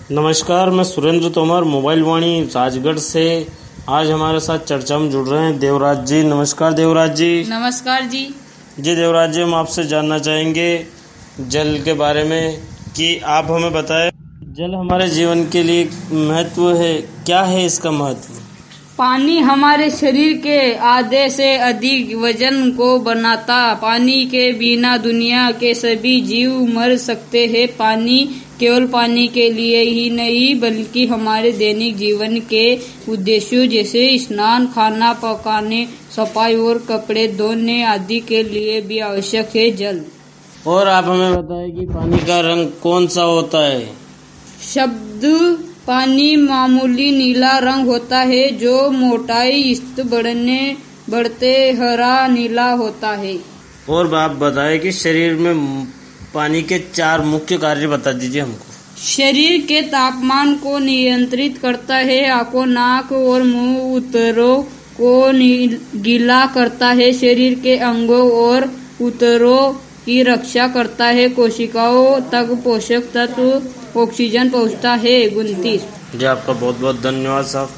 नमस्कार, मैं सुरेंद्र तोमर, मोबाइल वाणी राजगढ़ से। आज हमारे साथ चर्चा में जुड़ रहे हैं देवराज जी। नमस्कार देवराज जी। नमस्कार जी। जी देवराज जी, हम आपसे जानना चाहेंगे जल के बारे में कि आप हमें बताएं जल हमारे जीवन के लिए महत्व है, क्या है इसका महत्व? पानी हमारे शरीर के आधे से अधिक वजन को बनाता। पानी के बिना दुनिया के सभी जीव मर सकते हैं। पानी केवल पानी के लिए ही नहीं बल्कि हमारे दैनिक जीवन के उद्देश्यों जैसे स्नान, खाना पकाने, सफाई और कपड़े धोने आदि के लिए भी आवश्यक है जल। और आप हमें बताएं कि पानी का रंग कौन सा होता है? शब्द पानी मामूली नीला रंग होता है जो मोटाई बढ़ते हरा नीला होता है। और आप बताएं कि शरीर में पानी के 4 मुख्य कार्य बता दीजिए हमको। शरीर के तापमान को नियंत्रित करता है, आंखों, नाक और मुंह उतरों को गीला करता है, शरीर के अंगों और उतरों की रक्षा करता है, कोशिकाओं तक पोषक तत्व ऑक्सीजन पहुंचता है। 29। जी आपका बहुत बहुत धन्यवाद साहब।